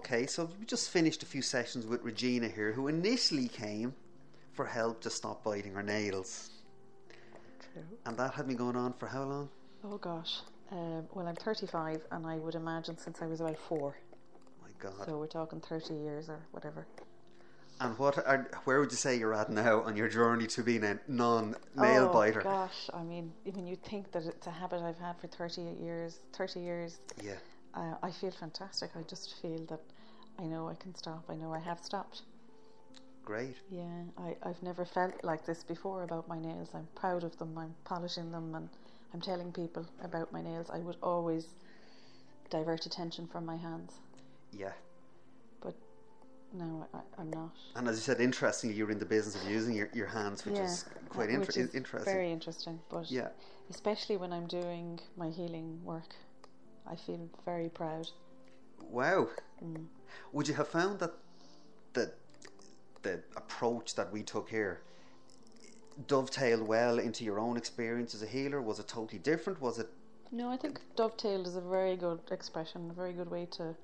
Okay, so we just finished a few sessions with Regina here, who initially came for help to stop biting her nails. True. And that had been going on for how long? Oh gosh. Well, I'm 35, and I would imagine since I was about 4. My God. So we're talking 30 years or whatever. And where would you say you're at now on your journey to being a non-nail biter? Oh gosh, I mean, when you think that it's a habit I've had for 30 years, Yeah. I feel fantastic. I just feel that I know I can stop. I know I have stopped. Great. Yeah, I've never felt like this before about my nails. I'm proud of them. I'm polishing them, and I'm telling people about my nails. I would always divert attention from my hands. Yeah. But no, I'm not. And as you said, interestingly, you're in the business of using your hands, which is quite interesting. Very interesting. But yeah, especially when I'm doing my healing work, I feel very proud. Wow. Would you have found that the approach that we took here dovetailed well into your own experience as a healer? Was it totally different? Was it? No, I think dovetailed is a very good expression, a very good way to.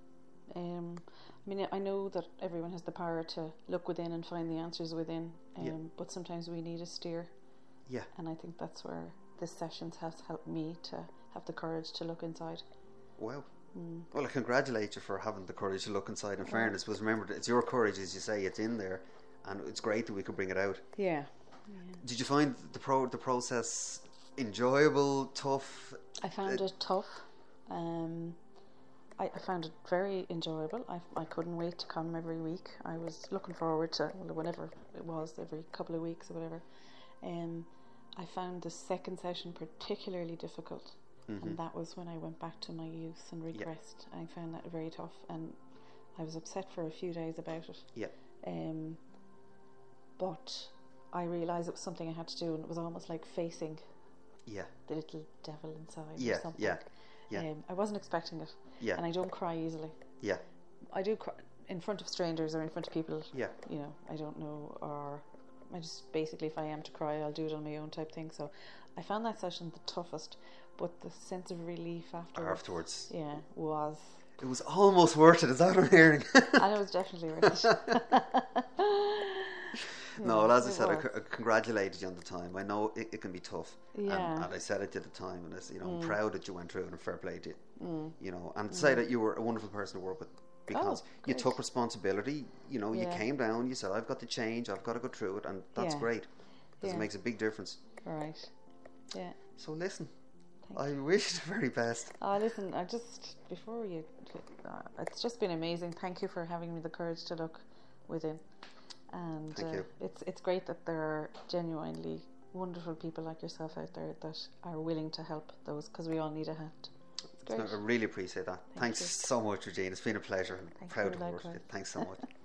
I mean, I know that everyone has the power to look within and find the answers within, but sometimes we need a steer. Yeah. And I think that's where this sessions has helped me to have the courage to look inside. Wow. Well, I congratulate you for having the courage to look inside, in fairness, because remember, it's your courage, as you say, it's in there, and it's great that we could bring it out. Yeah. Did you find the process enjoyable, tough? I found it tough. I found it very enjoyable. I couldn't wait to come every week. I was looking forward to whenever it was, every couple of weeks or whatever. I found the second session particularly difficult. And that was when I went back to my youth and regressed. I found that very tough, and I was upset for a few days about it. Yeah. But I realised it was something I had to do, and it was almost like facing the little devil inside or something. Yeah. I wasn't expecting it. Yeah. And I don't cry easily. Yeah. I do cry in front of strangers or in front of people. Yeah. You know, I don't know, or I just basically, if I am to cry, I'll do it on my own type thing. So I found that session the toughest, but the sense of relief afterwards, was. It was almost worth it. Is that what I'm hearing? And it was definitely worth it. No, well, as I said, I congratulated you on the time. I know it can be tough, and I said it at the time, and I'm proud that you went through it, and fair play to you. You know, and to say that you were a wonderful person to work with, because you took responsibility. You know, you came down, you said, "I've got to change. I've got to go through it," and that's great, because it makes a big difference. Right. Yeah. So listen, I wish you the very best. Listen, before you, it's just been amazing. Thank you for having me the courage to look within. And thank you. It's great that there are genuinely wonderful people like yourself out there that are willing to help those, because we all need a hand. It's great. I really appreciate that. Thanks so much, Regina. It's been a pleasure. I'm proud to work with you. Thanks so much.